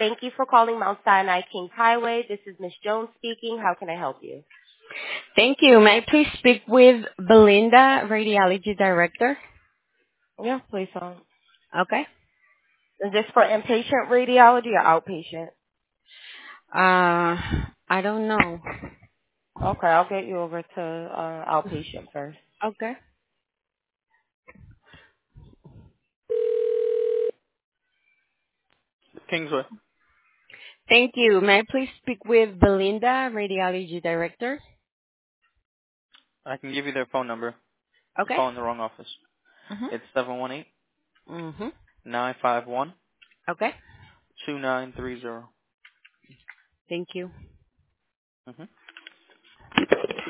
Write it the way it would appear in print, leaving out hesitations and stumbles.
Thank you for calling Mount Sinai Kings Highway. This is Miss Jones speaking. How can I help you? Thank you. May I please speak with Belinda, Radiology Director? Yeah, please hold. Okay. Is this for inpatient radiology or outpatient? I don't know. Okay, I'll get you over to outpatient first. Okay. Kingsway. Thank you. May I please speak with Belinda, Radiology Director? I can give you their phone number. You're Okay. calling the wrong office. Mhm. It's 718 Mhm. 951 Okay. 2930. Thank you. Mhm.